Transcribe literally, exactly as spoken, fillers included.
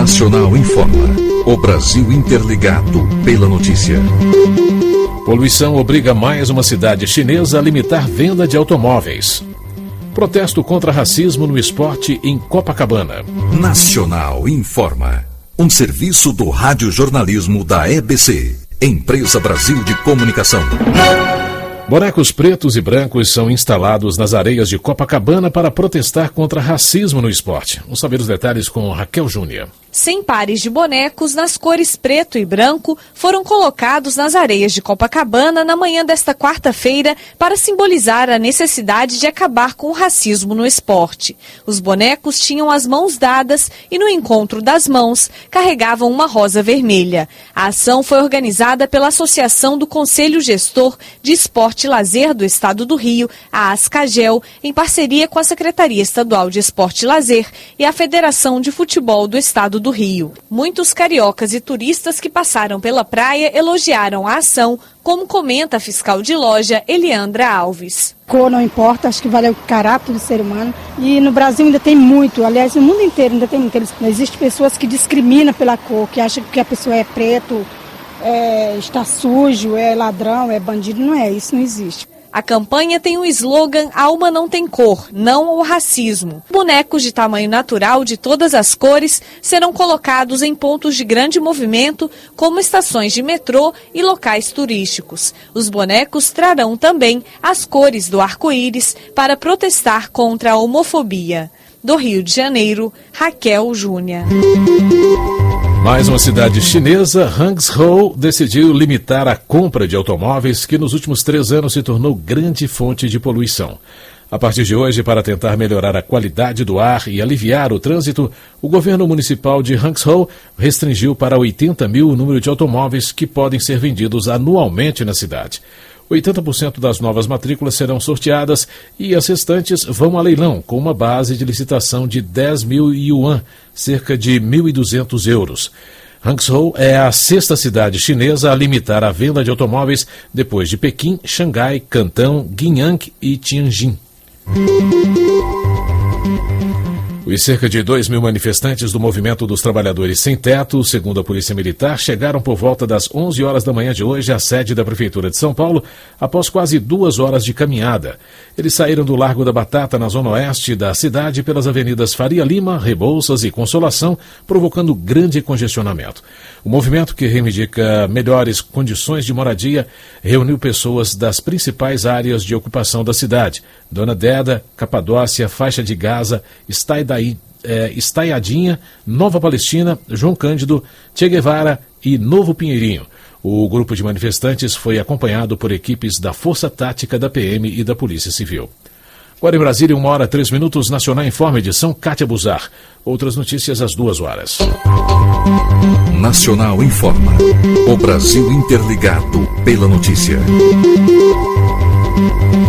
Nacional informa. O Brasil interligado pela notícia. Poluição obriga mais uma cidade chinesa a limitar venda de automóveis. Protesto contra racismo no esporte em Copacabana. Nacional informa. Um serviço do radiojornalismo da E B C, Empresa Brasil de Comunicação. Bonecos pretos e brancos são instalados nas areias de Copacabana para protestar contra racismo no esporte. Vamos saber os detalhes com Raquel Júnior. Cem pares de bonecos nas cores preto e branco foram colocados nas areias de Copacabana na manhã desta quarta-feira para simbolizar a necessidade de acabar com o racismo no esporte. Os bonecos tinham as mãos dadas e no encontro das mãos carregavam uma rosa vermelha. A ação foi organizada pela Associação do Conselho Gestor de Esporte e Lazer do Estado do Rio, a ASCAGEL, em parceria com a Secretaria Estadual de Esporte e Lazer e a Federação de Futebol do Estado do Rio. Muitos cariocas e turistas que passaram pela praia elogiaram a ação, como comenta a fiscal de loja, Eliandra Alves. Cor não importa, acho que vale o caráter do ser humano. E no Brasil ainda tem muito, aliás, no mundo inteiro ainda tem muito. Existem pessoas que discriminam pela cor, que acham que a pessoa é preto, é, está sujo, é ladrão, é bandido. Não é, isso não existe. A campanha tem o slogan Alma não tem cor, não ao racismo. Bonecos de tamanho natural de todas as cores serão colocados em pontos de grande movimento, como estações de metrô e locais turísticos. Os bonecos trarão também as cores do arco-íris para protestar contra a homofobia. Do Rio de Janeiro, Raquel Júnior. Mais uma cidade chinesa, Hangzhou, decidiu limitar a compra de automóveis que nos últimos três anos se tornou grande fonte de poluição. A partir de hoje, para tentar melhorar a qualidade do ar e aliviar o trânsito, o governo municipal de Hangzhou restringiu para oitenta mil o número de automóveis que podem ser vendidos anualmente na cidade. oitenta por cento das novas matrículas serão sorteadas e as restantes vão a leilão, com uma base de licitação de dez mil yuan, cerca de mil e duzentos euros. Hangzhou é a sexta cidade chinesa a limitar a venda de automóveis depois de Pequim, Xangai, Cantão, Guiyang e Tianjin. Os cerca de dois mil manifestantes do Movimento dos Trabalhadores Sem Teto, segundo a Polícia Militar, chegaram por volta das onze horas da manhã de hoje à sede da Prefeitura de São Paulo, após quase duas horas de caminhada. Eles saíram do Largo da Batata, na zona oeste da cidade, pelas avenidas Faria Lima, Rebouças e Consolação, provocando grande congestionamento. O movimento, que reivindica melhores condições de moradia, reuniu pessoas das principais áreas de ocupação da cidade: Dona Deda, Capadócia, Faixa de Gaza, Estaidaí, é, Estaiadinha, Nova Palestina, João Cândido, Che Guevara e Novo Pinheirinho. O grupo de manifestantes foi acompanhado por equipes da Força Tática da P M e da Polícia Civil. Agora em Brasília, uma hora, três minutos, Nacional Informa, edição Kátia Buzar. Outras notícias às duas horas. Nacional Informa. O Brasil interligado pela notícia.